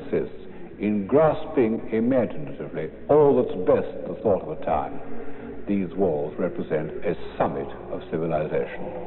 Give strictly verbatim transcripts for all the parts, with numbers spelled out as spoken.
consists in grasping imaginatively all that's best in the thought of a time. These walls represent a summit of civilization.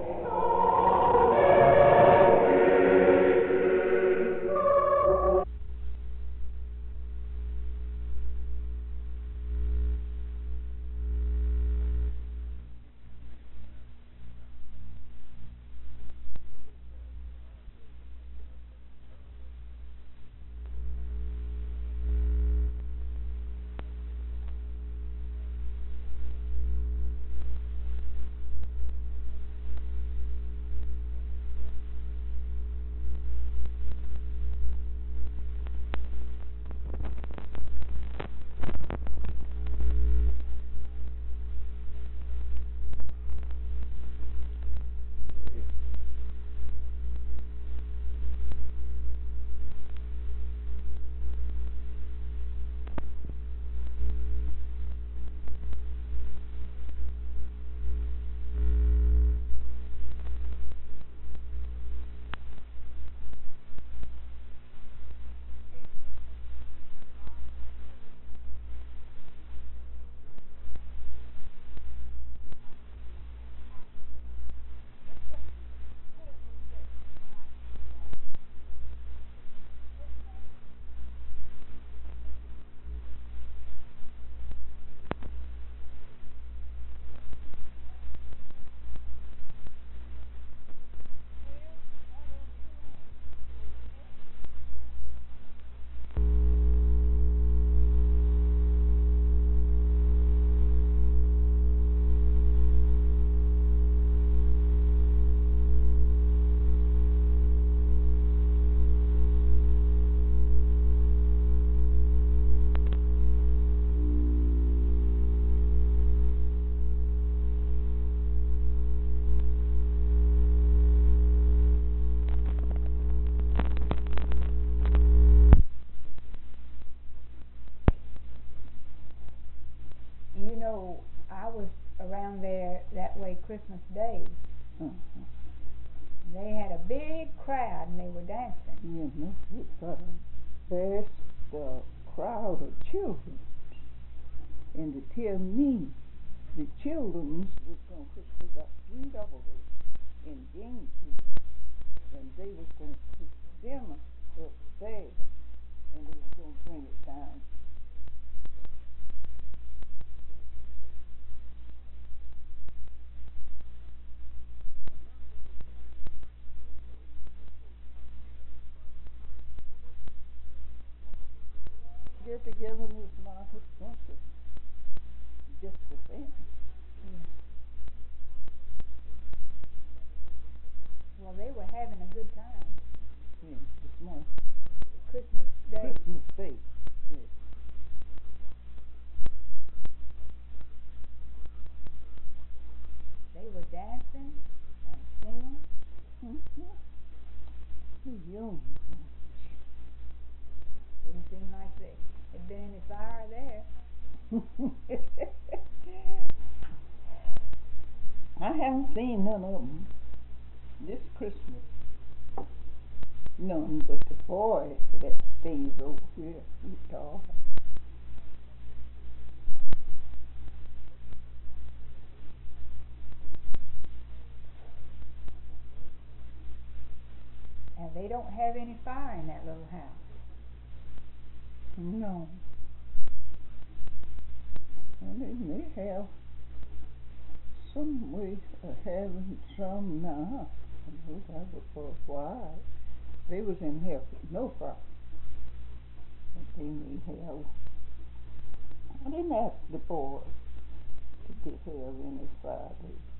I was around there that way Christmas Day. Uh-huh. They had a big crowd and they were dancing. Yeah, no, but there's the crowd of children, and to tell me the children was going to put, they got three double in Gainesville, and they was going to put them up there, and they was going to bring it down. Get together with my husband, just the same. Yeah. Well, they were having a good time. Yeah, this month. Christmas Day. Christmas Day. Yes. They were dancing and singing. Mm-hmm. Young. Didn't seem like they had been any fire there. I haven't seen none of them this Christmas. None but the boy that stays over here with dog. And they don't have any fire in that little house. No. And they may have some way of having some now. I know that was for a while. They was in here with no fire. But they may have. I didn't ask the boy to get have any fire.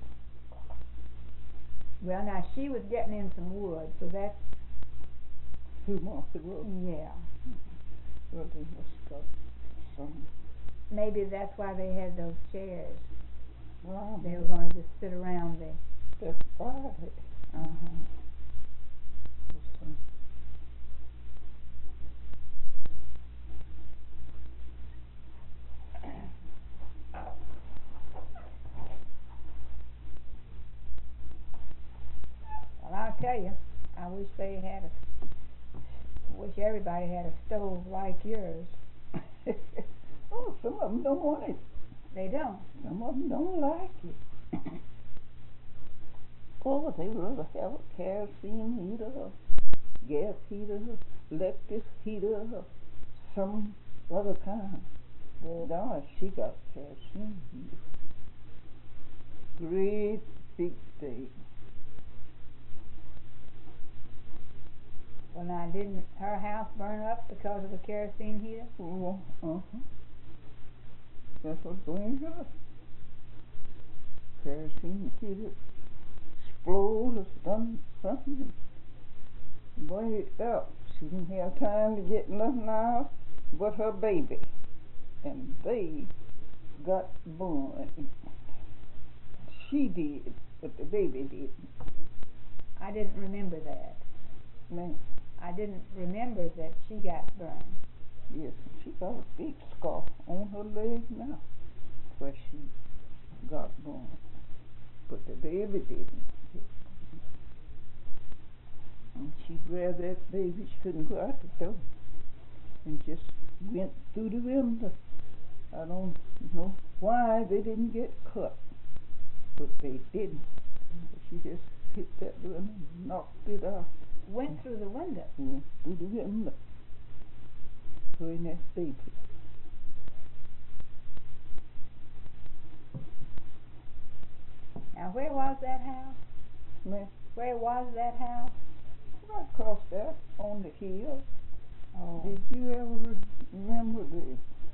Well, now she was getting in some wood, so that's. Who wants the wood? Yeah. Well, they must got some. Maybe that's why they had those chairs. Well, they were going to just sit around there. That's Friday. Uh huh. Well, I'll tell you, I wish they had a wish everybody had a stove like yours. Oh, some of them don't want it. They don't. Some of them don't like it. Oh, they rather have a kerosene heater, or gas heater, electric heater, or some other kind. Well, now she got kerosene heater. Great big day. Well, now, didn't her house burn up because of the kerosene heater? Oh, uh-huh. That's what's going on. Kerosene heater explode or done something. Burn it up. She didn't have time to get nothing out but her baby. And they got burned. She did, but the baby didn't. I didn't remember that. Man. I didn't remember that she got burned. Yes, she got a big scar on her leg now where she got burned. But the baby didn't. And she grabbed that baby, she couldn't go out the door, and just went through the window. I don't know why they didn't get cut, but they didn't. She just hit that window and knocked it out. Went through the window? Went through the window. Her and that baby. Now, where was that house? Man, Where was that house? right across there on the hill. Oh. Did you ever re- remember the?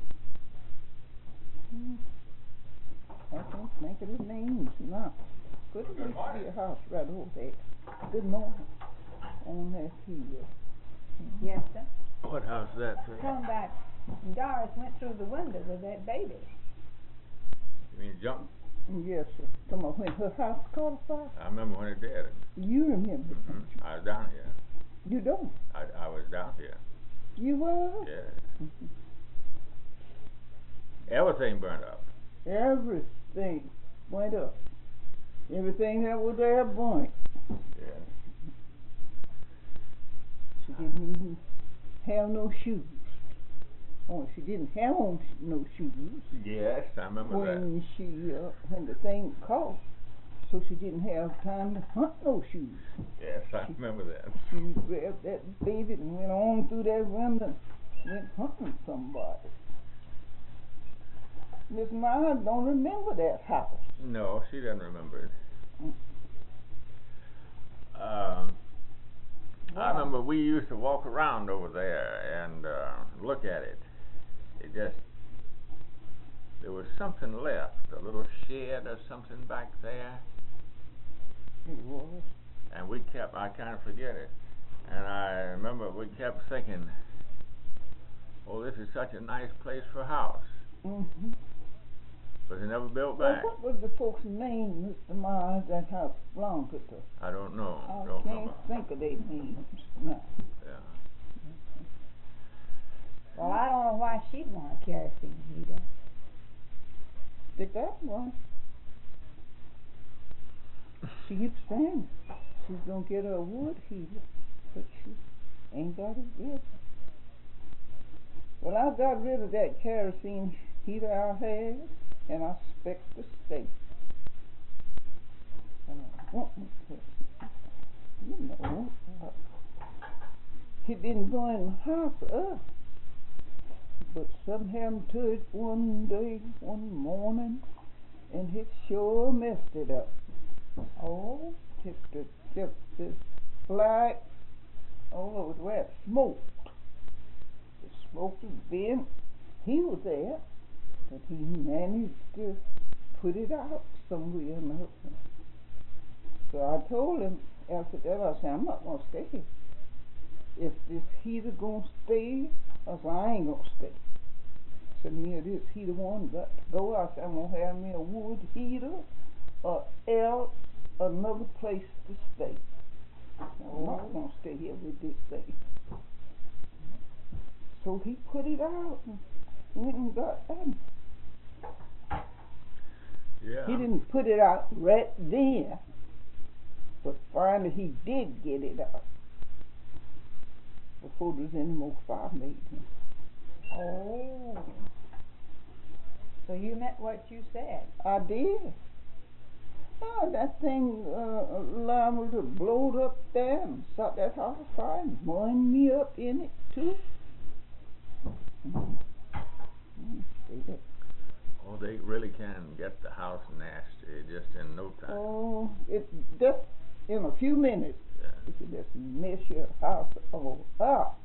Hmm, I can't think of the names now. But there used to be a house right over there. Good morning. On that hill. Yes, sir. What house is that, sir? Talking about Doris went through the window with that baby. You mean jump? Yes, sir. Come on, when her house caught fire. I remember when it did. You remember? Mm-hmm. I was down here. You don't? I, I was down here. You were? Yeah. Everything burned up. Everything went up. Everything that was there burned. Yeah. She didn't even have no shoes. Oh, she didn't have on sh- no shoes Yes, I remember when she uh, when the thing caught. So she didn't have time to hunt no shoes. that. Yes, I remember that. She grabbed that baby and went on through that window and went hunting somebody. Miss Myers don't remember that house. No, she doesn't remember it. Mm. Um, I Wow. remember we used to walk around over there and uh, look at it. It just, there was something left, a little shed or something back there, It was. and we kept, I kind of forget it, and I remember we kept thinking, oh, this is such a nice place for a house, Mm-hmm. but they never built Well, back. what was the folks' name, Mister Myers, that house belonged to? I don't know, I don't can't remember. think of their names now. Yeah. Well, I don't know why she'd want a kerosene heater. They got one. She keeps saying she's gonna get her a wood heater, but she ain't got it yet. Well, I got rid of that kerosene heater I had, and I expect to stay. And I want me to, you know, uh, it didn't go in the house up. But something happened to it one day, one morning, and it sure messed it up. Oh, just the, just this black, oh, it was where it smoked. The smoke was bent. He was there, but he managed to put it out somewhere or another. So I told him after that, I said, I'm not going to stay here. If this heater going to stay, I said, I ain't going to stay. So me, this heater one got to go. I said, I'm going to have me a wood heater or else another place to stay. I'm not going to stay here with this thing. So he put it out and went and got that. Yeah. He didn't put it out right then, but finally he did get it out. before there's any more fire making. Oh. So you meant what you said. I did. Oh, that thing uh, liable to blow up there and start that house fire and burn me up in it too. Mm-hmm. Oh, they really can get the house nasty just in no time. Oh, it just in a few minutes. Yeah. You can just mess your house all up.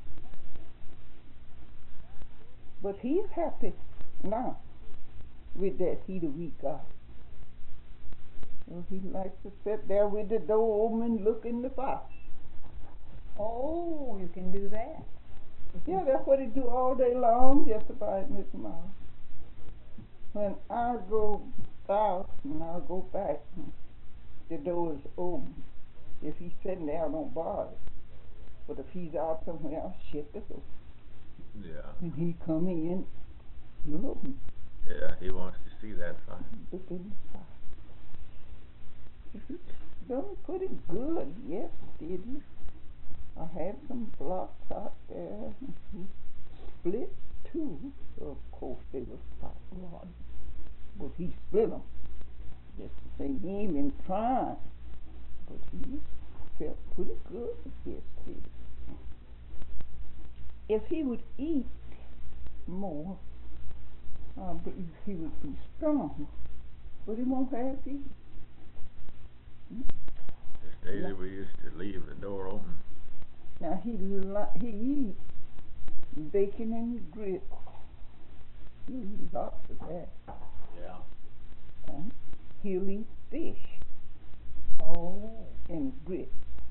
But he's happy now with that heater we got. So he likes to sit there with the door open and look in the fire. Oh, you can do that. Yeah, that's what he do all day long, just about, Miss Miles. When I go out and I go back, the door is open. If he's sitting there, I don't bother. But if he's out somewhere, I'll shut the door. Yeah. When he come in, you open. Yeah, he wants to see that fire. Look in the fire. He's done pretty good, yes, did he? I had some blocks out there. He split two. Of course, they was about one. But he split them. Just to say he ain't been trying. But he felt pretty good, yes, did he? If he would eat more, I believe he would be strong. But he won't have to eat. This Daisy, yeah. We used to leave the door open. Now he li- he eats bacon and grits. He'll eat lots of that. Yeah. And he'll eat fish. Oh. And grits.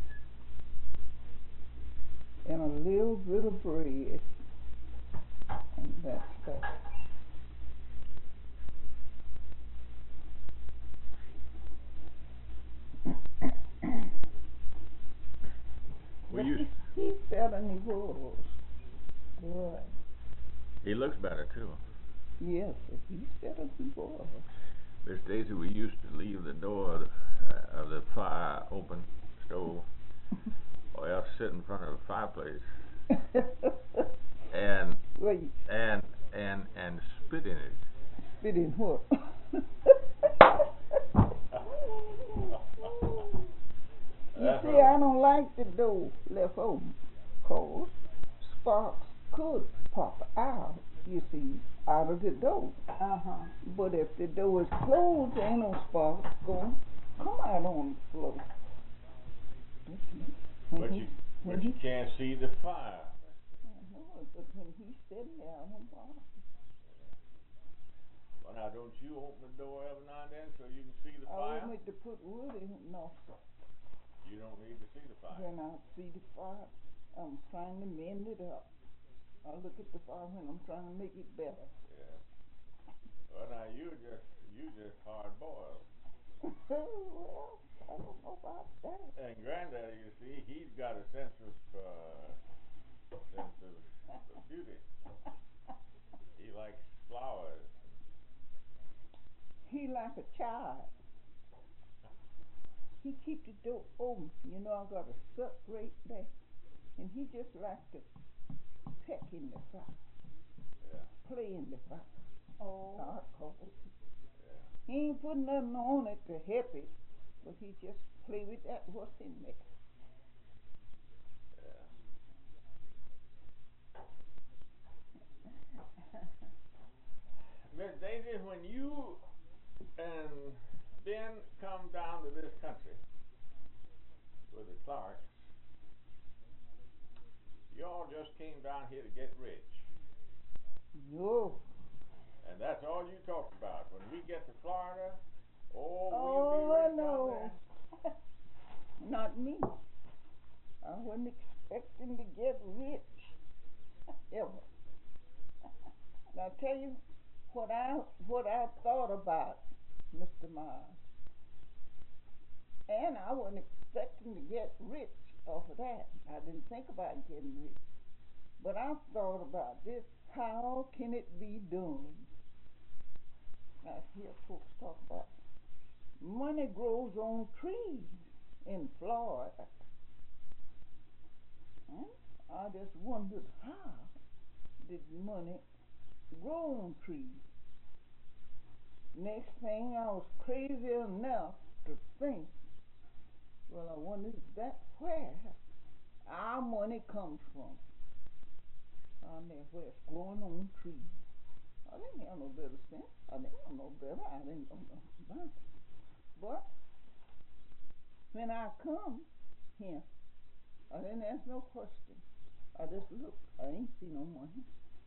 And a little bit of bread. And that's that. We but used he, he's better than he was. Good. He looks better too. Yes, he's better than he was. Miss Daisy, we used to leave the door of the, uh, of the fire open, stove, or else sit in front of the fireplace and well, you, and and and spit in it. Spit in what? You see, I don't like the door left open, 'cause sparks could pop out, you see, out of the door. Uh-huh. But if the door is closed, there ain't no sparks going to come out on the floor. But you, but you can't see the fire. I know, but when he's sitting there, I don't bother. Well, now, don't you open the door every now and then so you can see the I fire? I open it to put wood in it, no. You don't need to see the fire. When I see the fire, I'm trying to mend it up. I look at the fire when I'm trying to make it better. Yeah. Well, now you just you just hard boiled. Well, I don't know about that. And Granddaddy, you see, he's got a sense of uh, sense of, of beauty. He likes flowers. He like a child. He keep the door open. You know, I got a suck right there, and he just like to peck in the fire. Yeah. Play in the fire. Oh. Hard cold. Yeah. He ain't put nothing on it to help it, but he just play with that what's in there. Yeah. Miss Daisy, when you and Ben come down to this country with the Clarks, you all just came down here to get rich. No. And that's all you talked about. When we get to Florida, oh, Oh, we'll be rich no. down there. Not me. I wasn't expecting to get rich. Ever. And I tell you what I what I thought about, Mister Miles. And I wasn't expecting to get rich off of that. I didn't think about getting rich. But I thought about this. How can it be done? I hear folks talk about money grows on trees in Florida. Hmm? I just wondered how did money grow on trees. Next thing, I was crazy enough to think, well, I wonder if that's where our money comes from. I mean, where it's growing on trees. I didn't have no better sense. I didn't have no better. I didn't know nothing about it. But when I come here, I didn't ask no question. I just looked. I ain't see no money.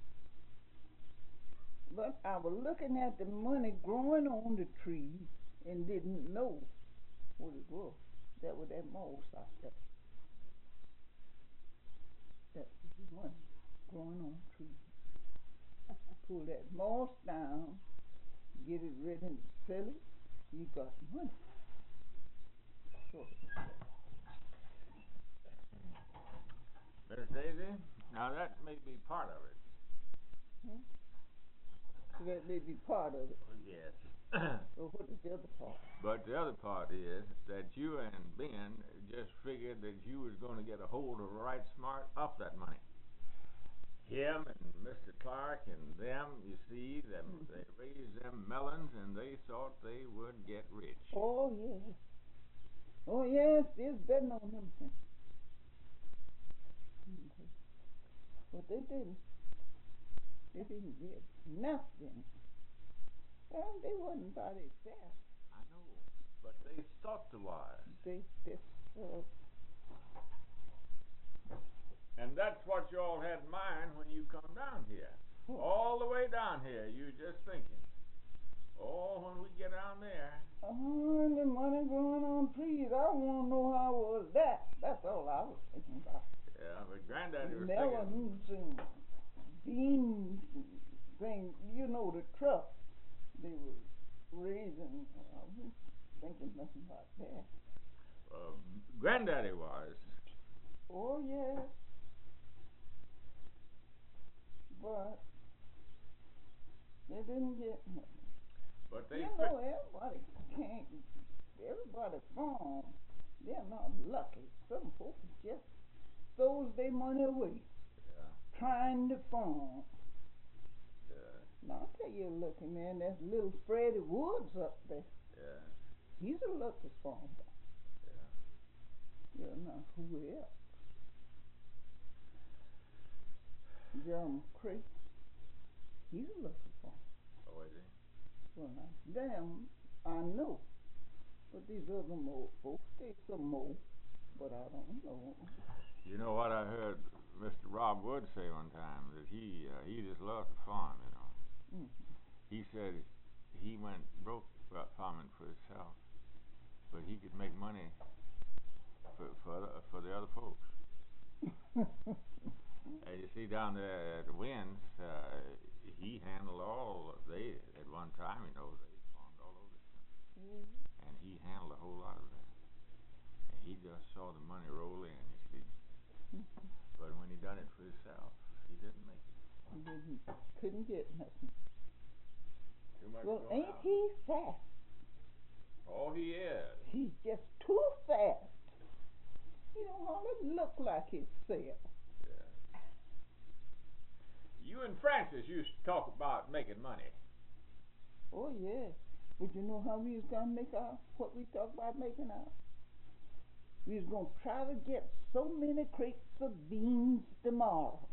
But I was looking at the money growing on the tree and didn't know what it was. That was that moss out there. That was the money growing on the tree. Pull that moss down, get it ready to sell it, you got money. So, Miss Daisy, now that may be part of it. hmm? So that may be part of it. Yes. Well, what is the other part? But the other part is that you and Ben just figured that you was going to get a hold of right smart off that money. Him and Mister Clark and them, you see, them Mm-hmm. they raised them melons and they thought they would get rich. Oh, yes. Oh, yes, there's betting on them things. Mhm. But they didn't. They didn't get nothing. Well, they wasn't by themselves. I know, but they thought they was. They just, uh, And that's what you all had in mind when you come down here. Hmm. All the way down here, you just thinking, oh, when we get down there. oh, and the money growing on trees. I want to know how was that. That's all I was thinking about. Yeah, but Granddaddy was thinking, Melons and beans and things. You know, the truck they were raising. I wasn't thinking nothing about that. uh, Granddaddy was. Oh, yes. But they didn't get nothing. But they You fi- know, everybody can't, everybody farm. They're not lucky. Some folks just throws their money away Yeah, trying to farm. yeah, Now, I'll tell you a lucky man, that's little Freddie Woods up there. yeah, He's a lucky farmer. yeah. You know, who else? Jeremy Cray. He's a lucky farmer. Oh, is he? Well, now, them, I know. But these other more folks, they some more. But I don't know. You know what I heard Mister Rob Wood say one time, that he uh, he just loved to farm, you know. Mm. He said he went broke uh, farming for himself, but he could make money for for the, for the other folks. And you see down there at the Winds, uh, he handled all. They at one time, you know, they farmed all over the country, Mm. and he handled a whole lot of that. And he just saw the money roll in, you see. Mhm. But when he done it for himself, he didn't make it. He didn't, couldn't get nothing. Too much Well, going ain't on. he fast? Oh, he is. He's just too fast. He don't hardly look like himself. Yeah. You and Francis used to talk about making money. Oh, yes. But you know how we was going to make our, what we talked about making our? We was going to try to get so many crates of beans tomorrow.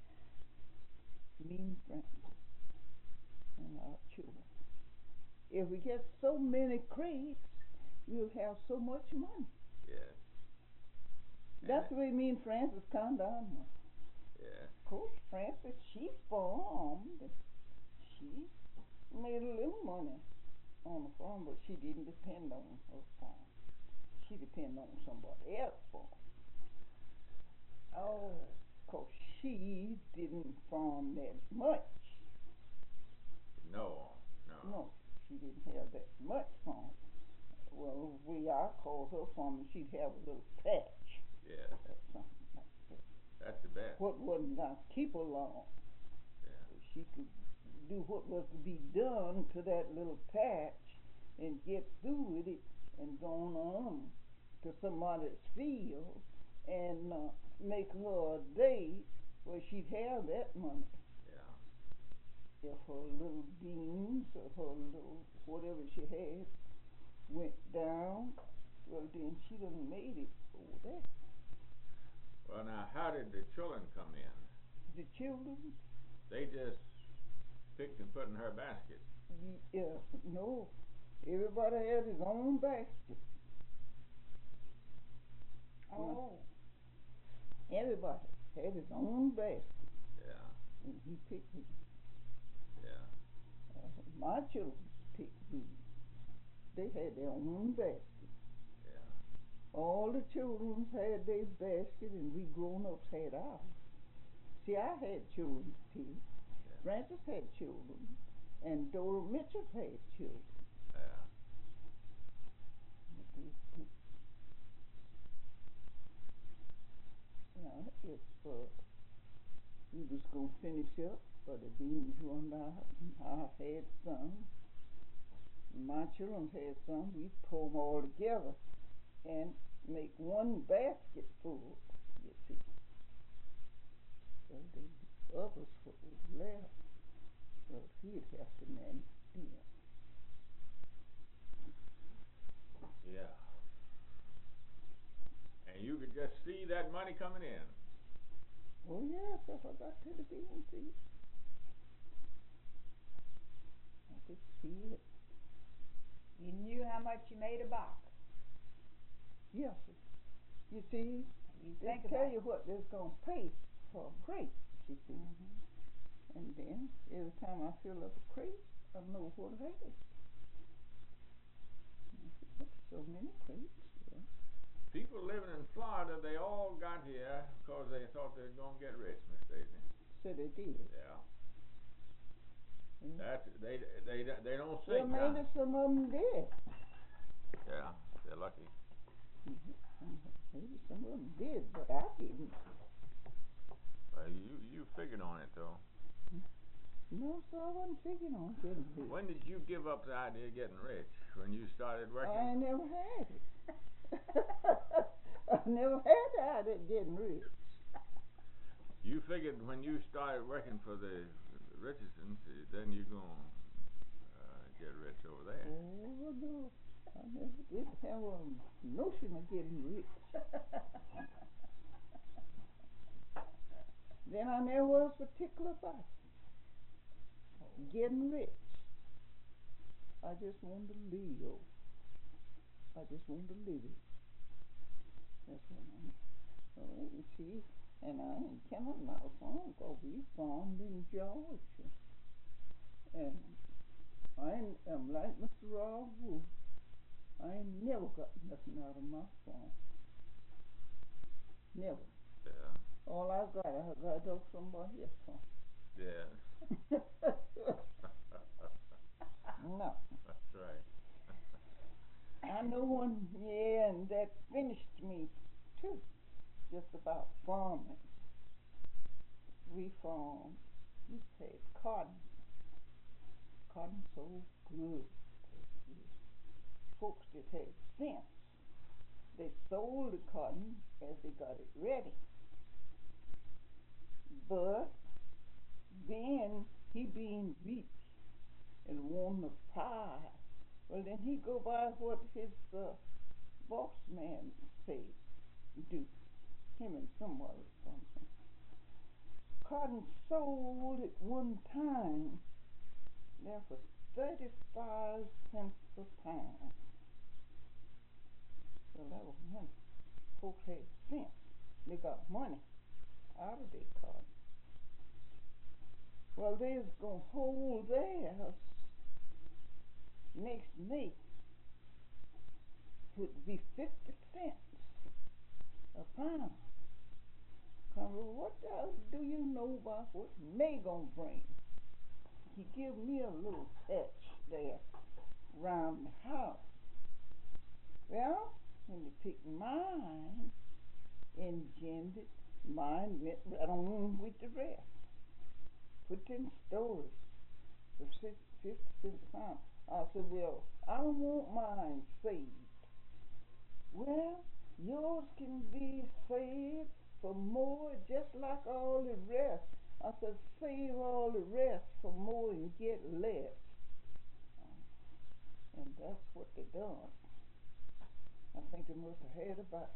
Me and Francis and our children. If we get so many crates, we'll have so much money. Yes. That's And the way me and Francis come down. Yeah. Of course, Francis, she farmed. She made a little money on the farm, but she didn't depend on her farm. She depended on somebody else's farm. Oh, because she didn't farm that much. No. No. No, she didn't have that much farm. Well, we I call her farm, she'd have a little patch Yes. or something like that. That's the best. What wasn't going to keep her long. Yeah. She could do what was to be done to that little patch and get through with it and go on to somebody's field and uh, make her a day where she'd have that money. Yeah. If her little beans or her little whatever she had went down, well then she done made it over there. Well, now, how did the children come in? The children, They just picked and put in her basket. yeah, no, everybody had his own basket. Oh, Everybody had his own basket, Yeah. and he picked it. Yeah. Uh, my children picked these. They had their own basket. Yeah. All the children had their basket, and we grown-ups had ours. See, I had children to pick. Yeah. Francis had children, and Dora Mitchell had children. Yeah. But they picked. Now, if uh, we was gonna finish up, but the beans run out, and I had some, my children had some, we'd pull them all together and make one basket full, you see. So the others what was left, well, he'd have to manage them. Yeah. And you could just see that money coming in. Oh yes, if I got to the bean field, I could see it. you knew how much you made a box. Yes, you see, You they think tell about you it. what they're gonna pay for a crate, you see. Mhm. And then every time I fill up a crate, I know what I had. But so many crates. Yeah. People living in Florida, they all got here because they thought they were going to get rich, Miss Stacy. So they did. Yeah. Yeah. That's, they, they, they don't Well, sink maybe down. some of them did. Yeah, they're lucky. Maybe some of them did, but I didn't. Well, you, you figured on it, though. No, sir, I wasn't figuring on getting rich. When did you give up the idea of getting rich? When you started working? I never had it. I never had the idea of getting rich. You figured when you started working for the Richardsons, then you're going to uh, get rich over there. Oh, no. I never did have a notion of getting rich. Then I never was particular about it. Getting rich. I just wanted to live. I just wanted to live it. That's what I oh, you see, and I ain't counting my farm, 'cause we farmed in Georgia. And I ain't, I'm like Mister Rob Wolf. I ain't never got nothing out of my farm. Never. Yeah. All I got, I got off somebody else's farm. Yeah. No. That's right. I know one, yeah, and that finished me too, just about farming. We farmed, we had cotton. Cotton so good. Folks that had sense, they sold the cotton as they got it ready. But then he being rich and wanting a pie, well then he go by what his uh, boss man say do. Him and someone or something. Cotton sold at one time there for thirty-five cents a pound. Well, that was money. Folks had sense. They got money out of their cotton. Well, they was gonna hold theirs next May. It would be fifty cents a pound. Come, what the, do you know about what May gonna bring? He give me a little patch there round the house. Well, when they picked mine and gemmed it, mine went right on with the rest. Put in storage for six, fifty cents a pound. I said, well, I don't want mine saved. Well, Yours can be saved for more, just like all the rest. I said, save all the rest for more and get less. And that's what they done. I think they must have had about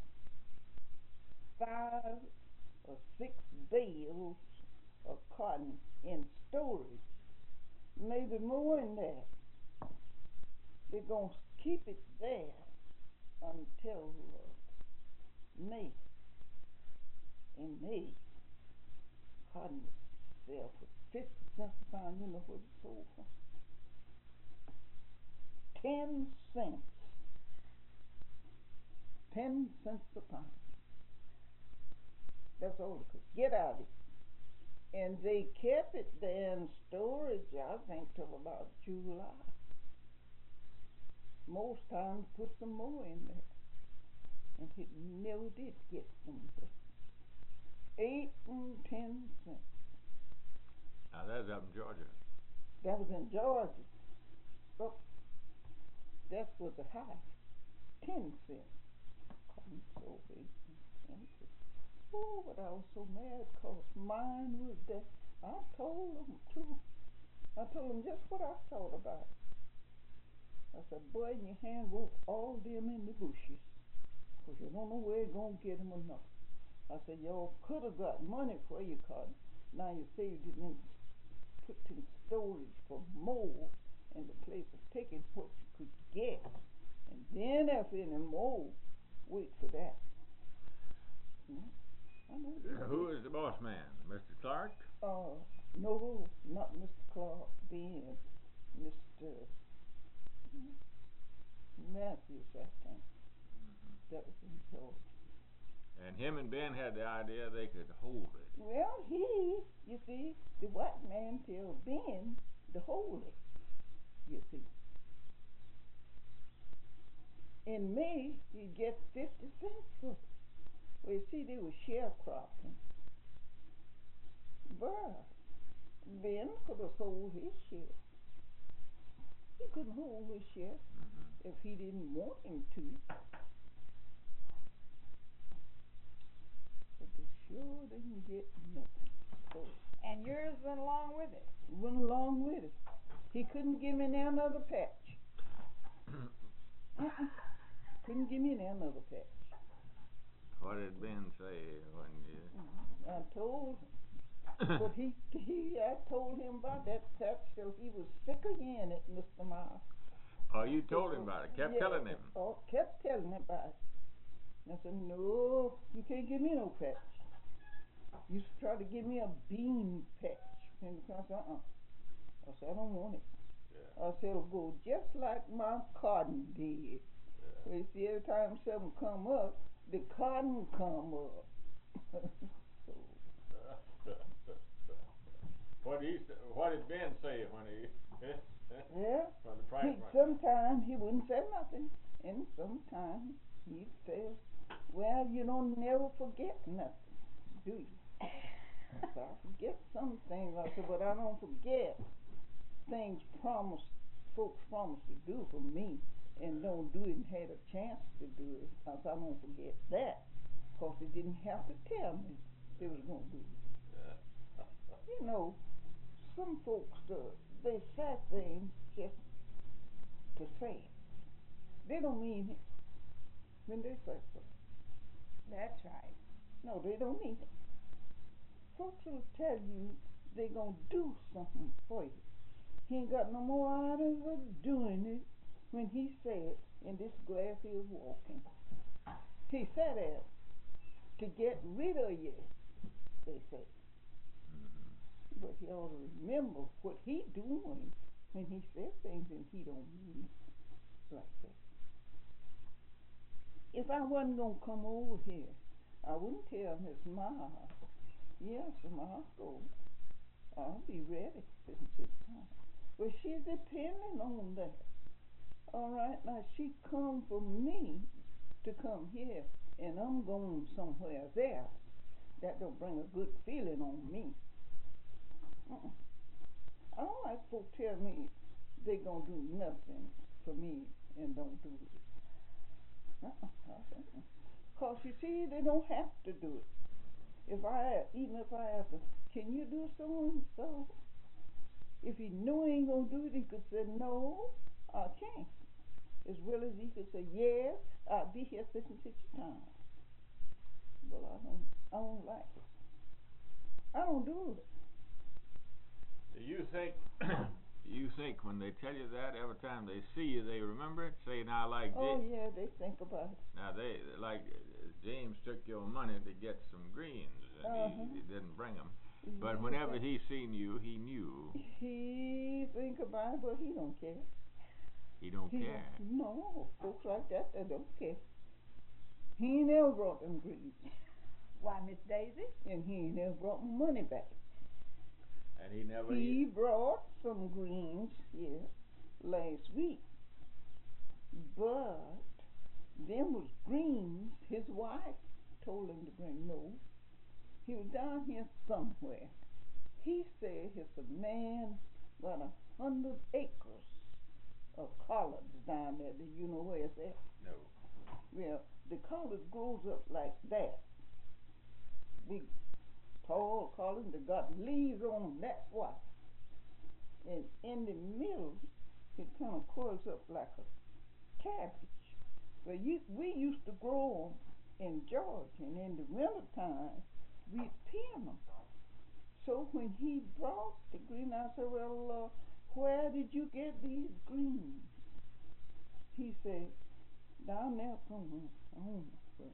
five or six bales of cotton in storage. Maybe more than that. They're going to keep it there until uh, May. In May, cotton sell for fifty cents a pound. You know what it's sold for? Ten cents. Ten cents a pound. That's all they could get out of it. And they kept it there in storage, I think, till about July. Most times put some more in there. And it never did get them there. Eight and ten cents. Now that's up in Georgia. That was in Georgia. Up, that was the high. Ten cents. Cotton sold for eight and ten cents. Oh, but I was so mad because mine was there. I told them too. I told them just what I thought about it. I said, boy, in your hand was all them in the bushes, because you don't know where you're going to get them or not. I said, y'all could have got money for your cotton. Now you say you didn't put in storage for more in the place of taking what you could get. And then if any more, wait for that. Hmm? I know Uh, who is the boss man? Mister Clark? Uh, no, not Mister Clark, Ben, Mister Matthews, I think. Mm-hmm. That was in Georgia. And him and Ben had the idea they could hold it. Well, he, you see, the white man tell Ben to hold it, you see. In May, you get fifty cents for it. Well, you see, they were sharecropping. But Ben could have sold his share. He couldn't hold his share Mm-hmm. if he didn't want him to. But they sure didn't get nothing. So And yours went along with it. went along with it. He couldn't give me another patch. Uh-uh. Couldn't give me another patch. What did Ben say when you... I told him. But he, he, I told him about that patch till he was sick of hearing it, Mister Miles. Oh, you told him about it, kept Yeah, telling him. Oh, kept telling him about it. And I said, no, you can't give me no patch. You used to try to give me a bean patch. And I said, uh-uh. I said, I don't want it. Yeah. I said, it'll go just like my cotton did. Yeah. Well, you see, every time something come up, the cotton come up. So, what did he, s- what did Ben say when he... yeah. when the price He, went up? sometimes he wouldn't say nothing, and sometimes he'd say, well, you don't never forget nothing, do you? I said, I forget some things. I said, but I don't forget things promised, folks promised to do for me and don't do it and had a chance to do it. I said, I don't forget that, because they didn't have to tell me they was going to do it. Yeah. You know, some folks, uh, they say things just to say it. They don't mean it when they say so. That's right. No, they don't mean it. Folks will tell you they gonna do something for you. He ain't got no more ideas of doing it when he said in this glass he was walking. He said that to get rid of you, they say. Mm-hmm. But he ought to remember what he doing when he says things and he don't mean it like that. If I wasn't gonna come over here, I wouldn't tell Miss Miles. Yes, Miles, go. I'll be ready since it's time. But she's depending on that. All right, now she come for me to come here, and I'm going somewhere there. That don't bring a good feeling on me. Uh-uh. I don't like folks tell me they gonna do nothing for me and don't do it. Uh-uh. I said, uh-uh. Cause you see, they don't have to do it. If I, even if I ask him, can you do so and so? If he knew he ain't gonna do it, he could say, no, I can't. As well as he could say, yes, I'll be here such and such a time. But I don't, I don't like it. I don't do it. Do you think, you think when they tell you that, every time they see you, they remember it? Say now, like Oh James. yeah, they think about it. Now they like uh, James took your money to get some greens, and Uh-huh. he, he didn't bring them. You But know whenever that. he seen you, he knew. He think about it, but he don't care. He don't He care. don't, no, folks like that, they don't care. He ain't never brought them greens, Why, Miss Daisy? and he ain't never brought my money back. And he never. He e- brought some greens here last week, but them was greens his wife told him to bring. No, he was down here somewhere. He said his man got a hundred acres of collards down there. Do you know where it's at? No. Well, the collard grows up like that. Big, tall collard that got leaves on them, that's why. And in the middle, it kind of curls up like a cabbage. Well, you, we used to grow them in Georgia, and in the wintertime, we'd pin them. So when he brought the green, I said, well, uh, where did you get these greens? He said, down there somewhere. I don't know.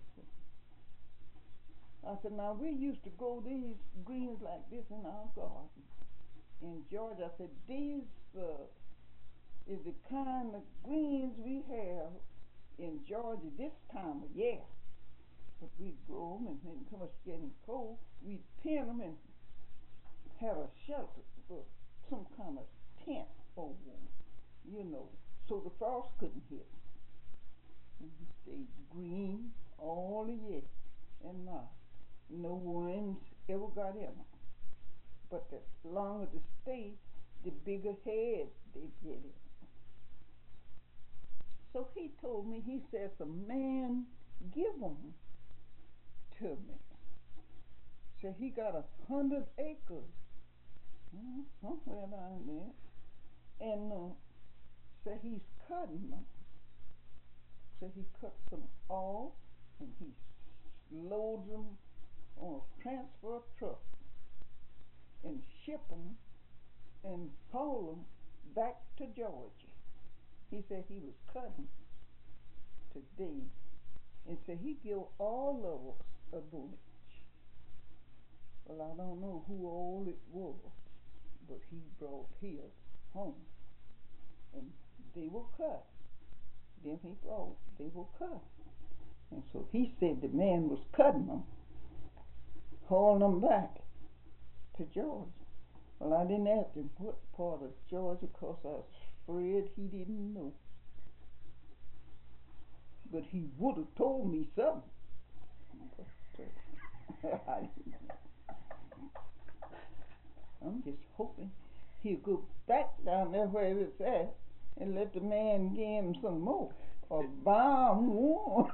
I said, now we used to grow these greens like this in our garden in Georgia. I said, these uh, is the kind of greens we have in Georgia this time of year. But we'd grow them, and when it was getting cold, we'd pin them and have a shelter, uh, some kind of tent over them, you know, so the frost couldn't hit them. And he stayed green all the year, and now no worms ever got in them. But the longer they stay, the bigger head they get in. So he told me, he says, a man give them to me. So he got a hundred acres, uh, somewhere down there, and uh, so he's cutting them. So he cuts them off, and he loads them on a transfer truck and ship them and haul them back to Georgia. He said he was cutting today, and said he give all of us a bunch. Well, I don't know who all it was, but he brought his home, and they were cut. Then he brought, they were cut. And so he said the man was cutting them, hauling them back to Georgia. Well, I didn't ask him what part of Georgia, because I was afraid he didn't know. But he would have told me something. But, uh, I didn't know. I'm just hoping he'll go back down there where it's at and let the man give him some more, or buy him one.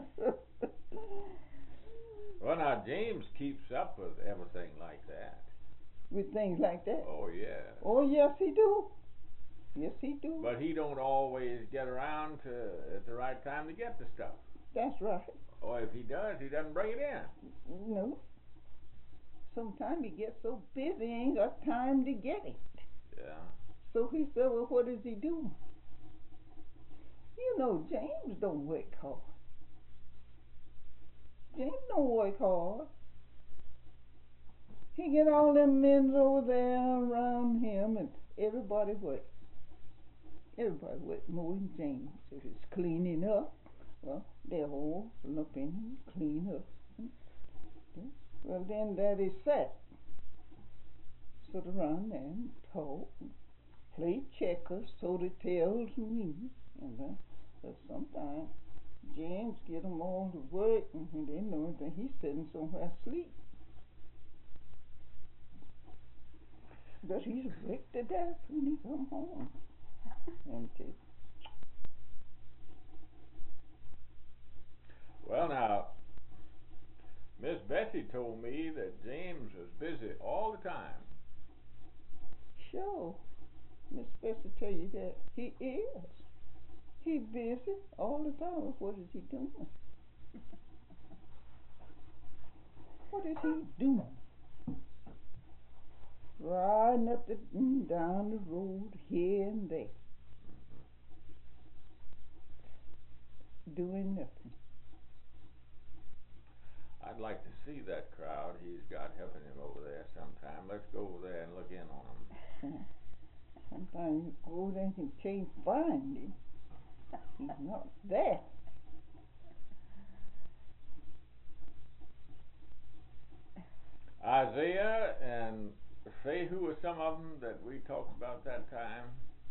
Well, now James keeps up with everything like that. With things like that. Oh yeah. Oh yes, he do. Yes, he do. But he don't always get around to at the right time to get the stuff. That's right. Or if he does, he doesn't bring it in. No. Sometimes he gets so busy, he ain't got time to get it. Yeah. So he said, well, what does he do? You know, James don't work hard. James don't work hard. He get all them men over there around him, and everybody work. Everybody work more than James. If it's cleaning up, well, they're all up in and clean up. Well, then that is set. Sit around there and talk, and play checkers, so they tells me, and then but sometimes James get them all to work, and when they know that he's sitting somewhere asleep. But he's wrecked to death when he come home. And well, now told me that James was busy all the time. Sure. Miss Bessie tell you that he is. He busy all the time. What is he doing? What is he doing? Riding up the, mm, down the road here and there. Doing nothing. I'd like to see that crowd he's got helping him over there sometime. Let's go over there and look in on him. Sometimes you go there and you can't find him. He's not there. Isaiah and say who were some of them that we talked about that time.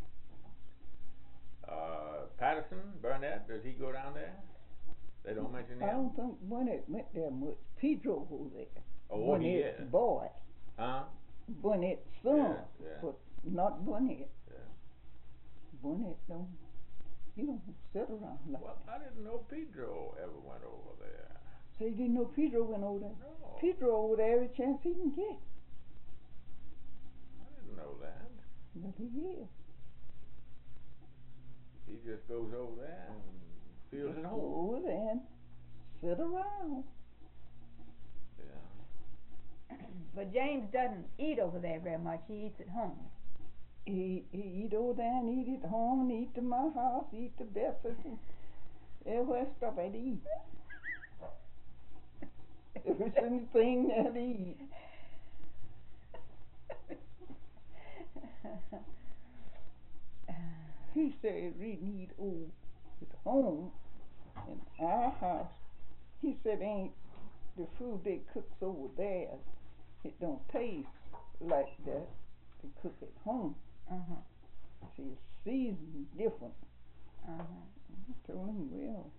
Uh, Patterson, Burnett, does he go down there? They don't mention him? I don't think Burnett went there much. Pedro go there. Oh, what he Burnett's is? boy. Huh? Burnett's son. Yeah, yeah. But not Burnett. Yeah. Burnett don't, he don't sit around like Well, that. I didn't know Pedro ever went over there. So you didn't know Pedro went over there? No. Pedro over there every chance he can get. I didn't know that. But he is. He just goes over there and feels Just at go home. over there and sit around. Yeah. But James doesn't eat over there very much. He eats at home. He, he eat over there and eat at home and eat to my house, eat to Bessie's and everywhere stop at eat. Every single thing that he eat. He said we need old at home in our house. He said ain't the food they cooks over there, it don't taste like that they cook at home. Uh-huh. See, it's seasoned different. Uh-huh. I told him, well,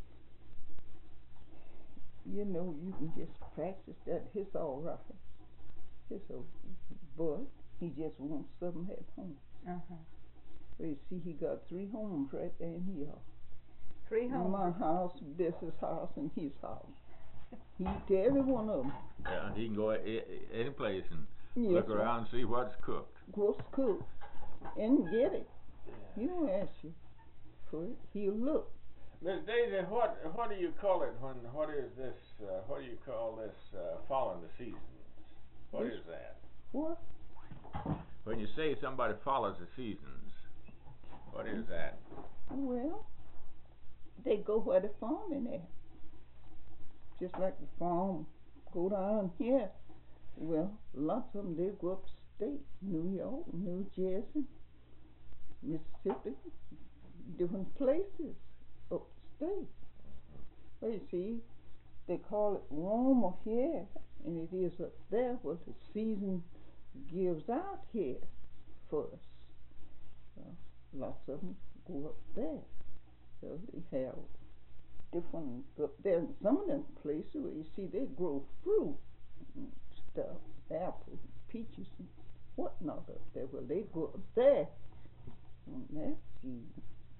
you know, you can just practice that. It's all right. It's all, but he just wants something at home. Uh-huh. Well, you see, he got three homes right there in here. Three homes. My house, Bessie's house, and his house. He eat to every one of them. Yeah, he can go a- a- any place and Yes, look around and see what's cooked. what's cooked and get it. You don't ask you for it. He'll look. Miss Daisy, what what do you call it when what is this? Uh, what do you call this? Uh, following the seasons. What This- is that? What? When you say somebody follows the seasons, what is that? Well, they go where the farming at. Just like the farm go down here. Well, lots of them, they go upstate. New York, New Jersey, Mississippi, different places upstate. Well, you see, they call it warmer here, and it is up there what the season gives out here for us. Well, lots of them go up there. So they have different up there. In some of them places where you see they grow fruit and stuff, apples, peaches, and whatnot up there. Well, they go up there on that season.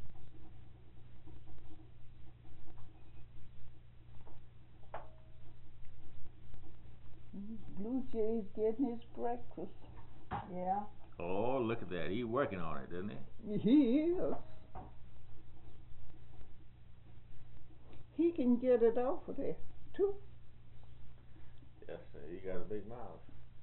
Blue Jay's getting his breakfast. Yeah. Oh, look at that. He's working on it, isn't he? He is. He can get it off of there, too. Yes, sir. He got a big mouth.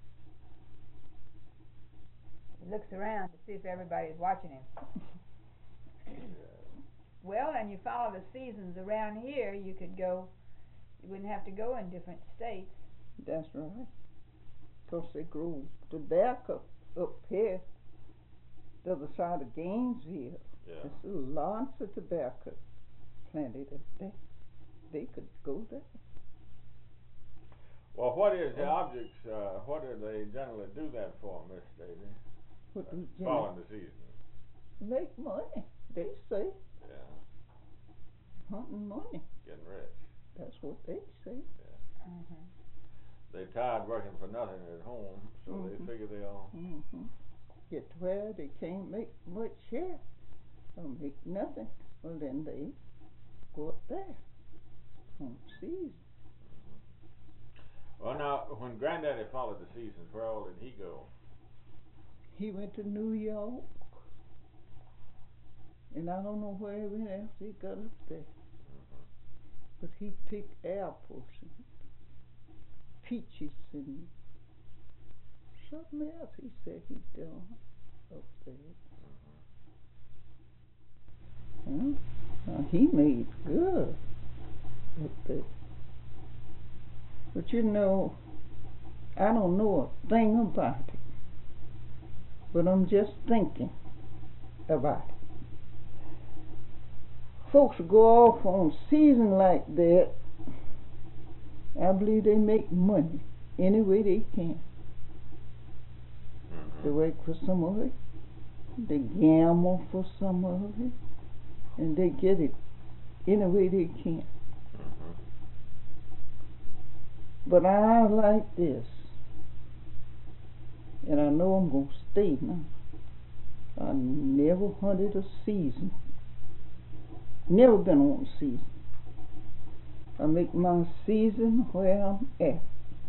He looks around to see if everybody's watching him. Yeah. Well, and you follow the seasons around here, you could go, you wouldn't have to go in different states. That's right. 'Cause they grow tobacco up here, the other side of Gainesville. Yeah. There's lots of tobacco planted up there. They could go there. Well, what is the objects? Uh, what do they generally do that for, Miss Daisy? What Uh, do you following the season. make money? They say Yeah. hunting money. Getting rich. That's what they say. Uh-huh. They tired working for nothing at home, so Mhm. they figure they'll. Mm-hmm. Get to where they can't make much here or make nothing. Well, then they go up there on season. Well, now, when Granddaddy followed the seasons, where all did he go? He went to New York, and I don't know where he went after he got up there. Mm-hmm. But he picked apples and peaches and something else he said he'd done up there. Mm-hmm. Well, now he made good up there. But you know, I don't know a thing about it. But I'm just thinking about it. Folks go off on season like that, I believe they make money any way they can. Mm-hmm. They work for some of it, they gamble for some of it, and they get it any way they can. Mm-hmm. But I like this, and I know I'm going to stay now. I never hunted a season. Never been on a season. I make my season where I'm at.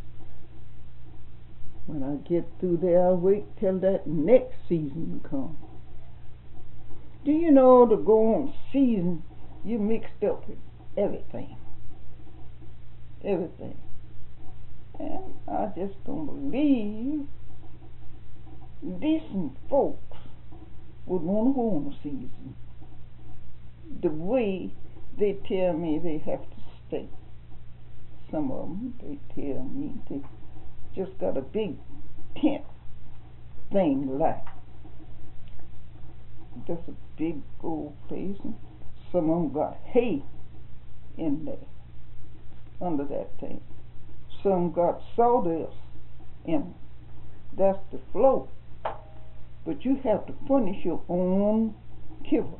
When I get through there, I wait till that next season comes. Do you know to go on season, you mixed up with everything. Everything. And I just don't believe decent folks would want to go on a season the way they tell me they have to stay. Some of them, they tell me they just got a big tent thing like. Just a big old place, and some of them got hay in there, under that thing. Some got sawdust in them. That's the float. But you have to furnish your own kibble.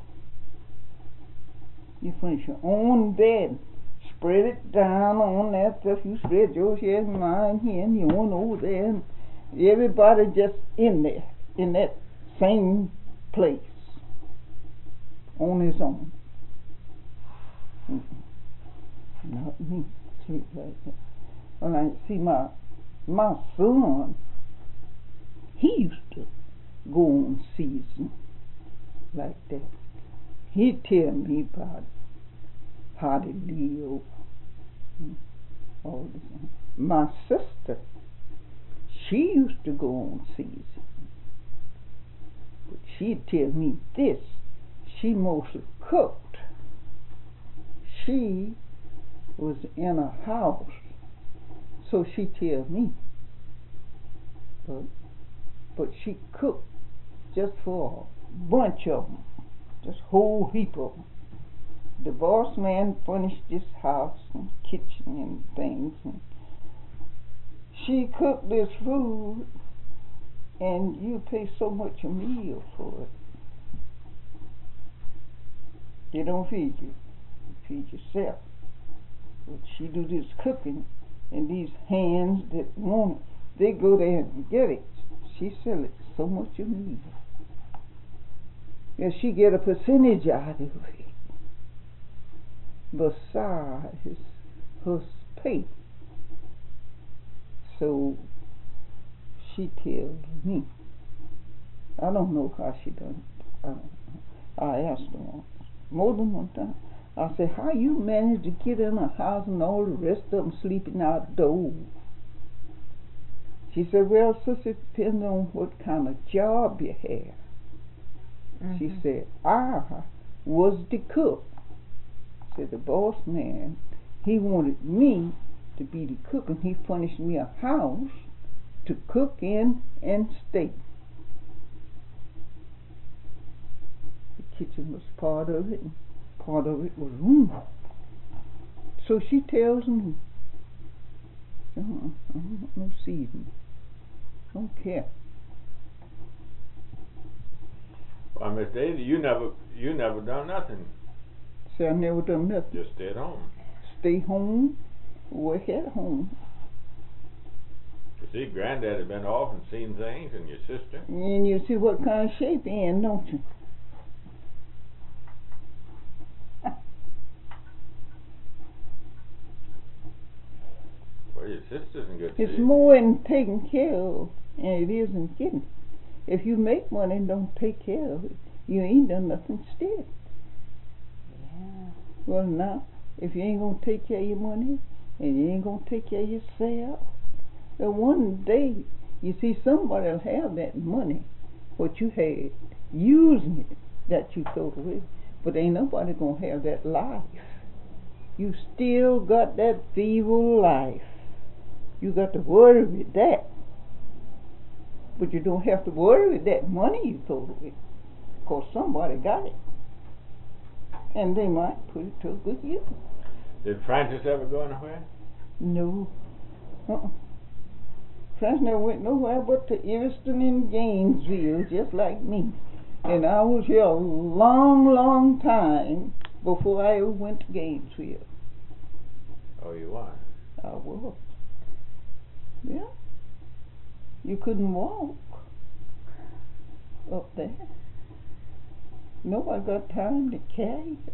You furnish your own bed. Spread it down on that stuff. You spread yours here and mine here and your one over there. And everybody just in there, in that same place, on his own. Mm-mm. Not me. Sleep like that. When I see my my son, he used to go on season like that. He'd tell me about how to live and all this. My sister, she used to go on season, but she'd tell me this: she mostly cooked. She was in a house, so she tell me, but but she cooked just for a bunch of them, just whole heap of them. The boss man furnished this house and kitchen and things, and she cooked this food, and you pay so much a meal for it. They don't feed you, you feed yourself. But she do this cooking, and these hands that want it, they go there and get it. She sell it so much a meal. And she get a percentage out of it besides her pay. So she tells me, I don't know how she done it. I don't know. I asked her once, more than one time. I said, how you manage to get in a house and all the rest of them sleeping outdoors? She said, well, sister, it depends on what kind of job you have. Mm-hmm. She said, I was the cook. Said the boss man, he wanted me to be the cook, and he furnished me a house to cook in and stay. The kitchen was part of it, and part of it was room. So she tells me, uh, I don't want no season. Don't care. Well, Miss Daisy, you never, you never done nothing. Say I never done nothing. Just stay at home. Stay home, work at home. You see, Granddad had been off and seen things, and your sister. And you see what kind of shape they're in, don't you? Well, your sister's in good It's shape. more in taking care of than it is in getting. If you make money and don't take care of it, you ain't done nothing still. Yeah. Well, now, if you ain't gonna take care of your money and you ain't gonna take care of yourself, then one day you see somebody'll have that money, what you had, using it that you threw away, but ain't nobody gonna have that life. You still got that feeble life. You got to worry with that. But you don't have to worry with that money you throw away, because somebody got it. And they might put it to a good use. Did Francis ever go anywhere? No. Uh-uh. Francis never went nowhere but to Evanston and Gainesville, just like me. And I was here a long, long time before I ever went to Gainesville. Oh, you was? I was. Yeah. You couldn't walk up there. Nobody got time to carry it.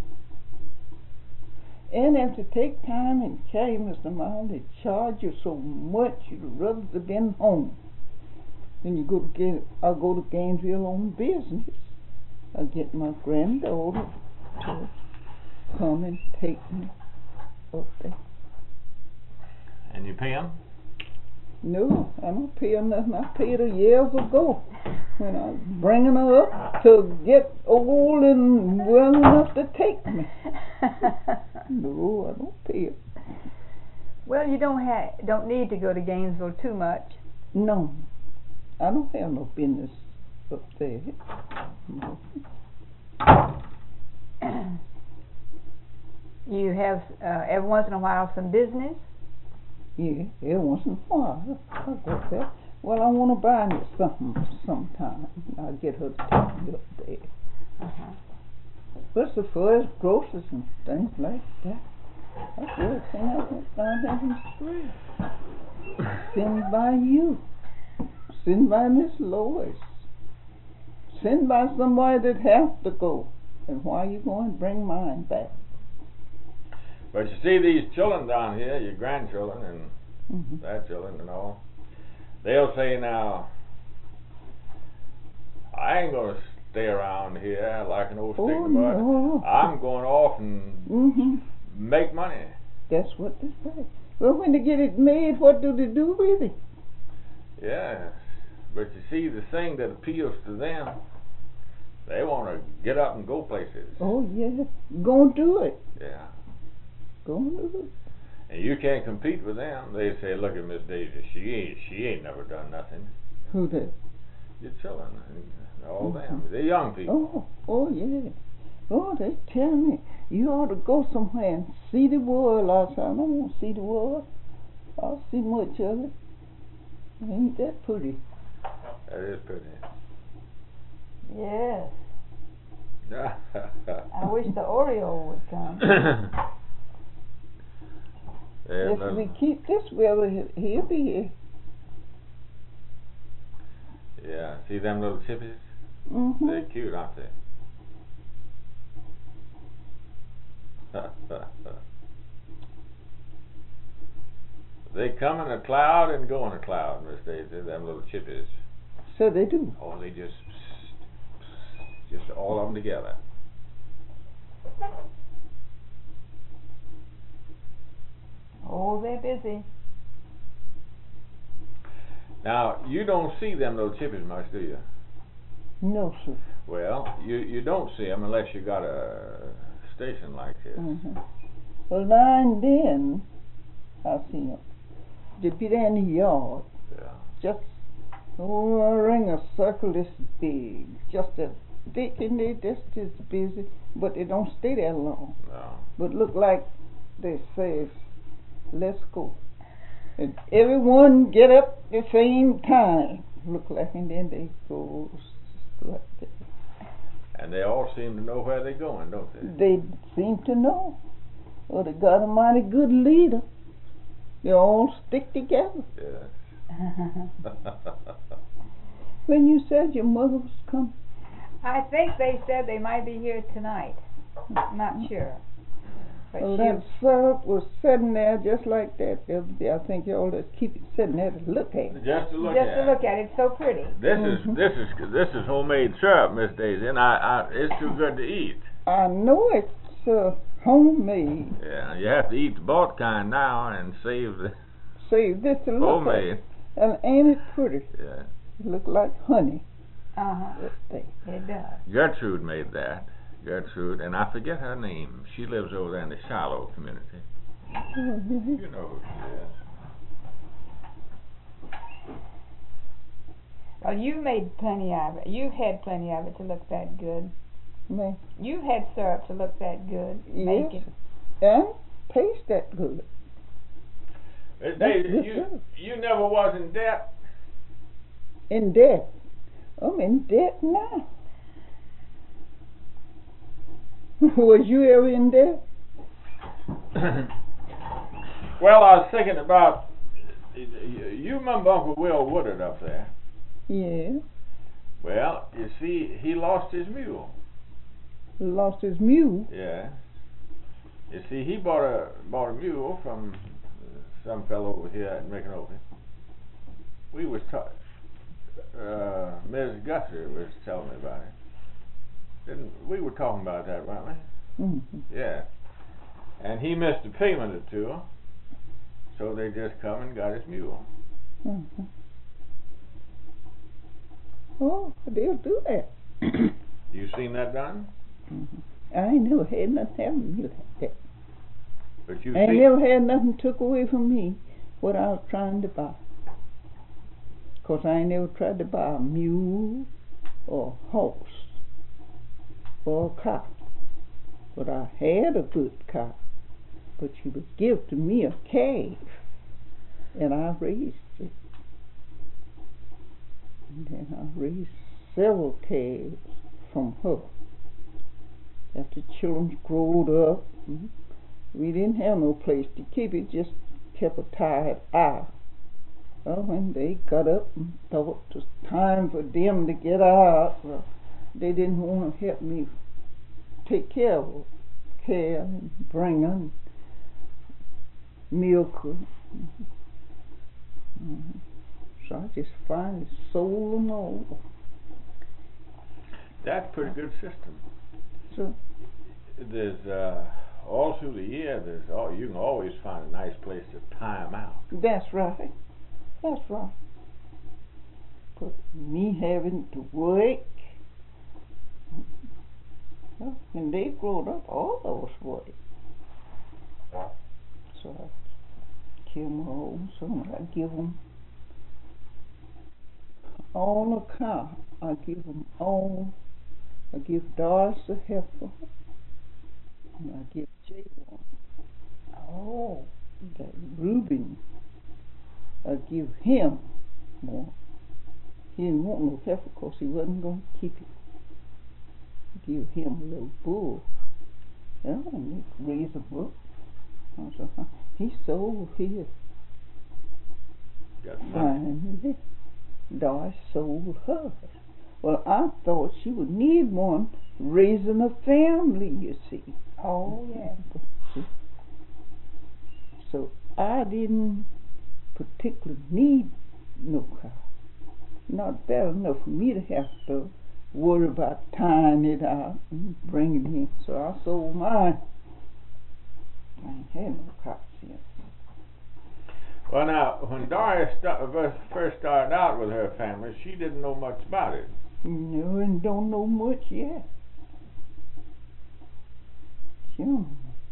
And if to take time and carry Mister Miles, they charge you so much you'd rather have been home. Then you go to get I go to Gainesville on business. I get my granddaughter to come and take me up there. And you pay him? No, I don't pay her nothing. I paid her years ago when I was bringing her up to get old and well enough to take me. No, I don't pay her. Well, you don't ha don't need to go to Gainesville too much. No, I don't have no business up there. No. You have uh, every once in a while some business. Yeah, every once in a while I go there. Well, I want to buy me something sometime. I'll get her to take me up there. Uh-huh. But as far as groceries and things like that, that's everything I went down there in the street. Send by you. Send by Miss Lois. Send by somebody that has to go. And why you going to bring mine back? But you see these children down here, your grandchildren and Mm-hmm. their children and all, they'll say now, I ain't going to stay around here like an old stick in the mud. No. I'm going off and Mm-hmm. make money. That's what they say. Well, when they get it made, what do they do with it? Yes, but you see the thing that appeals to them, they want to get up and go places. Oh, yeah. Go and do it. Yeah. Go and do it. And you can't compete with them. They say, look at Miss Daisy, she ain't, she ain't never done nothing. Who that? Your children, and all Mhm. them, they're young people. Oh, oh, yeah. Oh, they tell me, you ought to go somewhere and see the world. I said, I don't want to see the world. I'll see much of it. Ain't that pretty? That is pretty. Yes. I wish the Oreo would come. Yeah, If no- we keep this weather, he- he'll be here. yeah, see them little chippies? Mm-hmm. They're cute, aren't they? They come in a cloud and go in a cloud, Miss Daisy, them little chippies. So they do. Oh, they just, just all of them together. Oh, they're busy. Now, you don't see them little chippies much, do you? No, sir. Well, you you don't see them unless you got a station like this. Mm-hmm. Well, now and then, I see them. They be there in the yard. Yeah. Just, oh, a ring a circle this big. Just as thick and they just as busy, but they don't stay there long. No. But look like they say, let's go. And everyone get up the same time. Look like, and then they go like that. And they all seem to know where they're going, don't they? They seem to know. Well, they got a mighty good leader. They all stick together. Yes. When you said your mother was coming, I think they said they might be here tonight. I'm not sure. But Oh, she, that syrup was sitting there just like that the other day. I think y'all just keep it sitting there to look at. Just to look just at. to look at it, it's so pretty. This Mhm. is this is this is homemade syrup, Miss Daisy, and I, I it's too good to eat. I know it's uh, homemade. Yeah, you have to eat the bought kind now and save the See, this to look homemade. at. And ain't it pretty? Yeah, It look like honey. Uh huh. That thing. It does. Gertrude made that. Gertrude, and I forget her name. She lives over there in the Shiloh community. Mhm. You know who she is. Well, you made plenty of it. You've had plenty of it to look that good. Me. You've had syrup to look that good. Yes. Make it. And taste that good. Uh, That's Daisy, good you syrup. you never was in debt. In debt. I'm in debt now. Was you ever in debt? Well, I was thinking about. You remember Uncle Will Woodard up there? Yeah. Well, you see, he lost his mule. Lost his mule. Yeah. You see, he bought a bought a mule from some fellow over here at Micanopy. We was ta- uh, Miz Gusser was telling me about it. Didn't we were talking about that, weren't we? Mm-hmm. Yeah. And he missed a payment or two, so they just come and got his mule. Mm-hmm. Oh, they'll do that. You seen that done? Mm-hmm. I ain't never had nothing happen to me like that. But you I ain't seen never had nothing took away from me what I was trying to buy. 'Cause I ain't never tried to buy a mule or a horse or a cow. But I had a good cow. But she was give to me a calf, and I raised it. And then I raised several calves from her. After children growed up, we didn't have no place to keep it, just kept a tired eye. Well, when they got up and thought it was time for them to get out, well, they didn't want to help me take care of her, care and bring her, and milk her. Mm-hmm. So I just finally sold them all. that's a pretty good system. So There's uh, all through the year. There's all, you can always find a nice place to time out. that's right. That's right. But me having to work, well, when they growed up, all of us worked. So I kill my own son. I give them all a cow. I give them all. I give Doris a heifer. And I give Jay one. Oh. That Reuben, I give him more. He didn't want no heifer 'cause he wasn't going to keep it. I give him a little bull. Well, and they raise him up. I said, huh, he's sold here. Got money. Finally, Doris sold hers. Well, I thought she would need one raising a family, you see. Oh, yes. So I didn't particularly need no cow. Not bad enough for me to have to worry about tying it out and bringing it in. So I sold mine. I ain't had no cow since. Well, now, when Doris sta- first started out with her family, she didn't know much about it. No, and don't know much yet. Sure.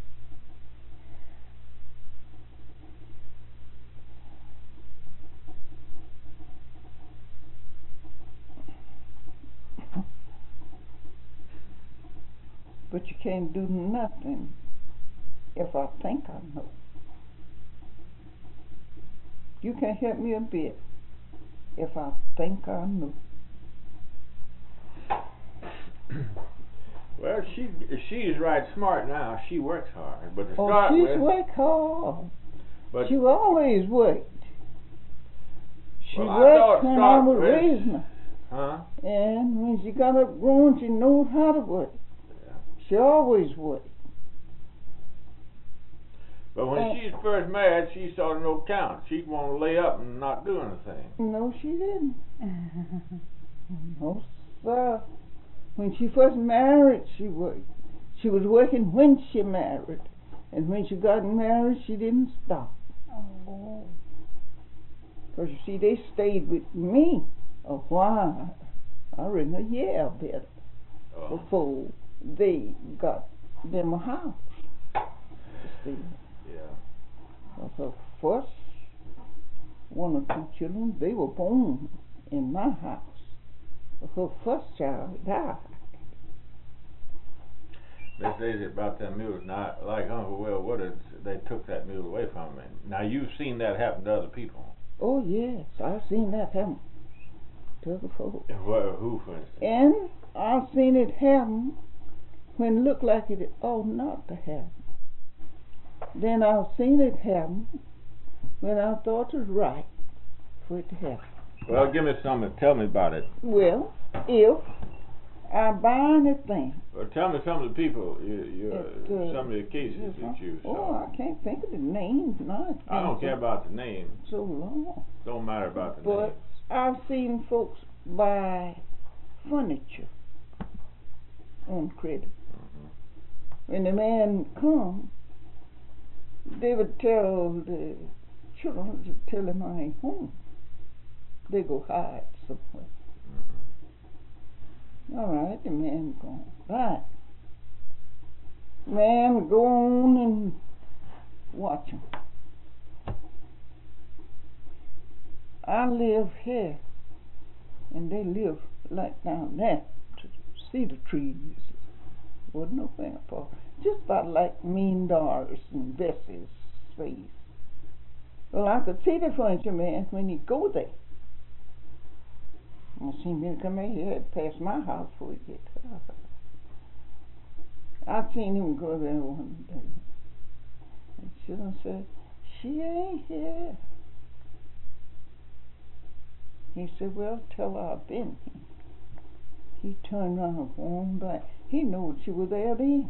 But you can't do nothing if I think I know. You can't help me a bit if I think I know. Well, she she's right smart now. She works hard, but to Oh, start she's with, worked hard. but She always worked. She Well, I worked thought when I start was with- raising her. huh? And when she got up grown, she knows how to work. Yeah. She always worked. But when And- she's first married, she saw no count. She'd want to lay up and not do anything. No, she didn't. No, sir. When she first married, she worked. She was working when she married. And when she got married, she didn't stop. Oh. Because you see, they stayed with me a while. I reckon a year better Oh. before they got them a house. See, Yeah. her first one or two children, they were born in my house. Her first child died. They say about them mules. Now, like Uncle Will Woodard, they took that mule away from him. Now, you've seen that happen to other people. Oh yes, I've seen that happen to other folks. Wh- Who, for instance? And I've seen it happen when it looked like it ought not to happen. Then I've seen it happen when I thought it was right for it to happen. Well, give me something. Tell me about it. Well, if I buy anything, Well, tell me some of the people, you, you, It, uh, some of the cases that you oh, saw. I can't think of the names now. I don't care about the name. So long. Don't matter about the But name. I've seen folks buy furniture on credit. Mm-hmm. When the man come, they would tell the children to tell him I ain't home. They go hide somewhere. Mm-hmm. All right, the man gone. Right. Man, go on and watch him. I live here, and they live like down there to see the trees. Wasn't no thing for just about like Mean Doris and Bessie's face. Well, I could see the furniture man when he go there. I seen him come in here past my house before he get there. I seen him go there one day. And children said, she ain't here. He said, well, tell her I've been here. He turned around and walked back. He knew she was there then.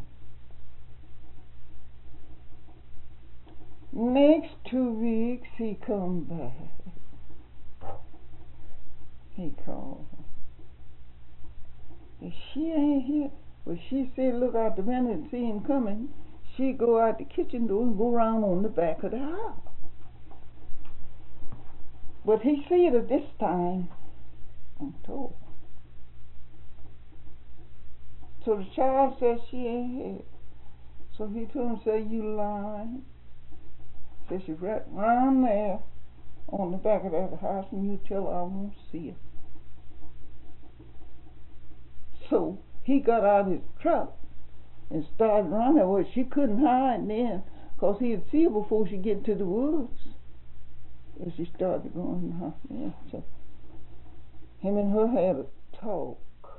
Next two weeks, he come back. He called her. If she ain't here, well, she said, look out the window and see him coming. She go out the kitchen door and go around on the back of the house. But he see her this time and told her. So the child said she ain't here. So he told him, say, you lying. Said she's right round there on the back of that house, and you tell her I won't see her. So he got out his truck and started running. Well, she couldn't hide then, because he'd see her before she get to the woods. And she started going out there. So him and her had a talk.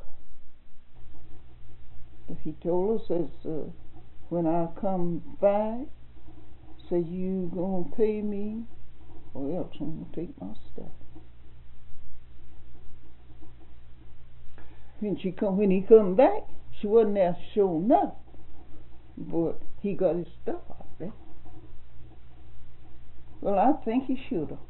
But he told her, says, uh, when I come back, say you gonna pay me, or else I'm gonna take my stuff. When she come, when he come back, she wasn't there showing up, but he got his stuff out there. Well, I think he should have.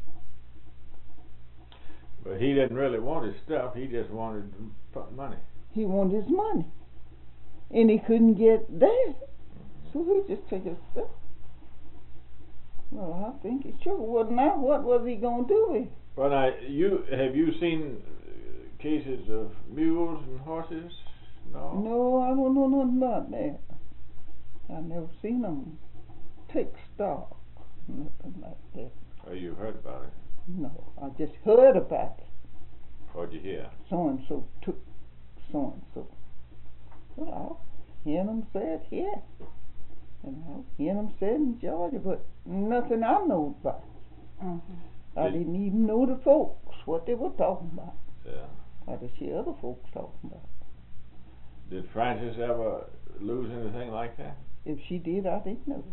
But he didn't really want his stuff. He just wanted money. He wanted his money, and he couldn't get there, so he just took his stuff. Well, I think he should. Well, now what was he gonna do with it? Well, now, you have you seen uh, cases of mules and horses? No. No, I don't know nothing about that. I never seen them take stock, nothing like that. Oh, you heard about it. No, I just heard about it. What'd you hear? So and so took so and so. Well, I hear them say it here, and I hear them say it in Georgia, but nothing I know about. Mm-hmm. I Did- didn't even know the folks what they were talking about. Yeah. I just hear other folks talking about it. Did Frances ever lose anything like that? If she did, I didn't know.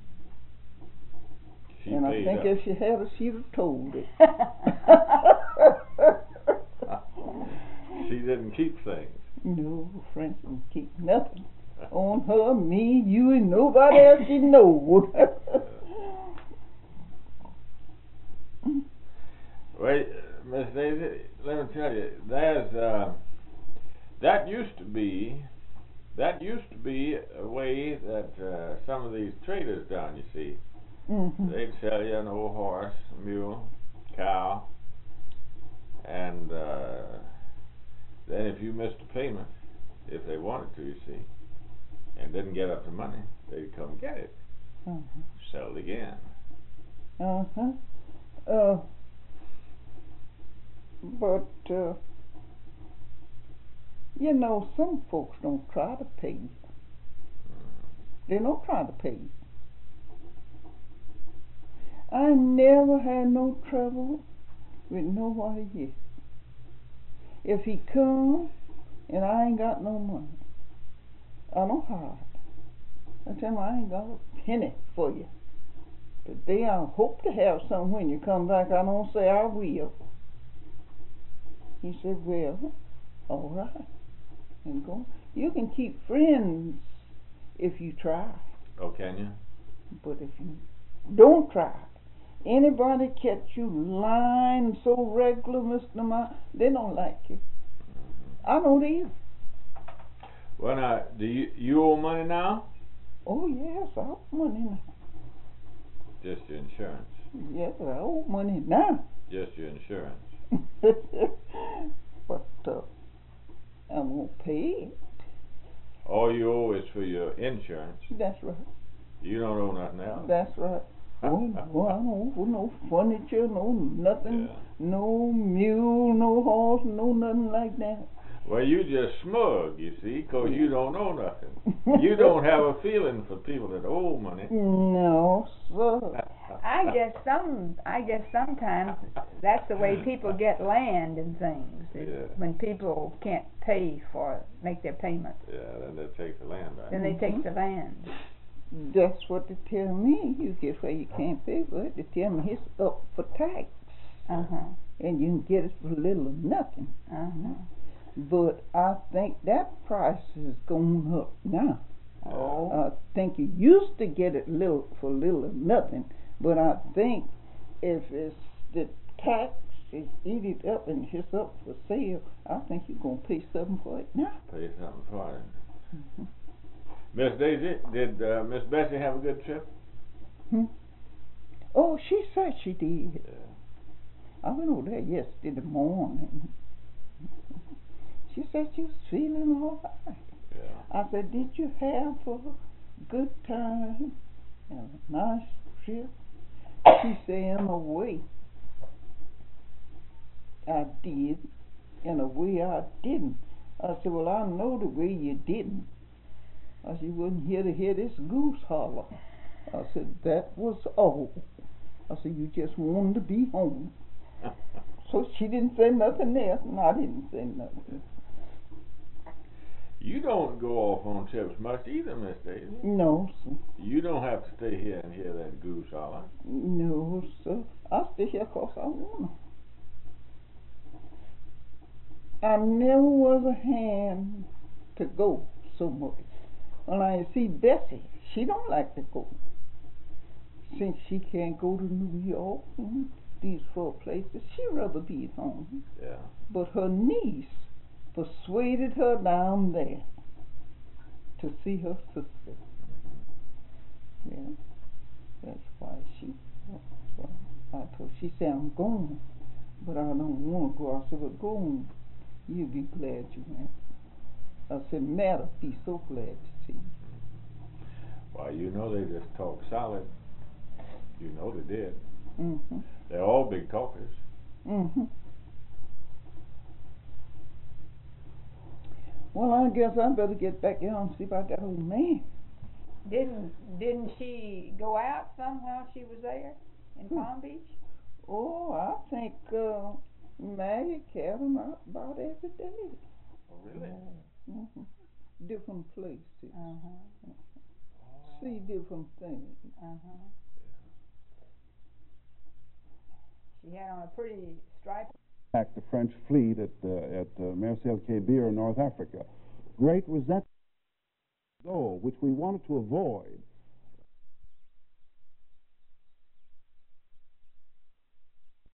She and I paid think up. if she had, she'd have told it. She didn't keep things. No, Frances didn't keep nothing on her, me, you, and nobody else she knowed. Uh, Well, Miss Daisy, let me tell you, there's uh, that used to be that used to be a way that uh, some of these traders done. You see, Mm-hmm. they'd sell you an old horse, a mule, cow, and uh, then if you missed a payment, if they wanted to, you see, and didn't get up the money, they'd come get it, Uh-huh. sell it again. Uh-huh. Uh, but, uh, you know, some folks don't try to pay you. They don't try to pay you. I never had no trouble with nobody yet. If he come and I ain't got no money, I don't hide. I tell him I ain't got a penny for you. Today I hope to have some when you come back. I don't say I will. He said, well, all right. And go. You can keep friends if you try. Oh, can you? But if you don't try, anybody catch you lying so regular, Mister Ma, they don't like you. Mm-hmm. I don't either. Well, now, do you you owe money now? Oh, yes, I owe money now. Just your insurance. Yes, I owe money now. Just your insurance. But uh, I'm going to pay it. All you owe is for your insurance. That's right. You don't owe nothing else. That's right. Oh, no, I don't owe no furniture, no nothing, Yeah. no mule, no horse, no nothing like that. Well, you just smug, you see, 'cause you don't owe nothing. You don't have a feeling for people that owe money. No, sir. I guess some. I guess sometimes that's the way people get land and things. It- Yeah. When people can't pay for make their payments, Yeah, then they take the land back. then they Mhm. take the land. That's what they tell me. You get where you can't pay for it. They tell me it's up for tax. Uh huh. And you can get it for little or nothing. Uh huh. But I think that price is going up now. Oh. I think you used to get it little for little or nothing, but I think if it's the tax is eat it up and it's up for sale, I think you're gonna pay something for it now. Pay something for it. Mm-hmm. Miss Daisy, did uh, Miss Bessie have a good trip? Hmm? Oh, she said she did. Yeah. I went over there yesterday morning. She said she was feeling all right. Yeah. I said, did you have a good time and a nice trip? She said, in a way, I did. In a way, I didn't. I said, well, I know the way you didn't. I said, you wasn't here to hear this goose holler. I said, that was all. I said, you just wanted to be home. So she didn't say nothing else, and I didn't say nothing. You don't go off on trips much either, Miss Daisy. No, sir. You don't have to stay here and hear that goose holler. No, sir. I stay here 'cause I want to. I never was a hand to go somewhere. When I see Bessie, she don't like to go. Since she can't go to New York and these four places, she rather be at home. Yeah. But her niece persuaded her down there to see her sister. Yeah, that's why she. So I told. She said, "I'm going, but I don't want to go." I said, "Well, go on. You'll be glad you went." I said, "Matter, be so glad to see you." Well, you know they just talk solid. You know they did. Mm-hmm. They're all big talkers. Mm-hmm. Well, I guess I better get back there and see about that old man. Didn't didn't she go out some while she was there in Hmm. Palm Beach? Oh, I think uh, Maggie carried him out about every day. Oh, really? Mm-hmm. Different places. Uh huh. See different things. Uh huh. She had on a pretty striped. Attacked the French fleet at uh, at uh, Marcel Kébir in North Africa. Great was that goal, which we wanted to avoid.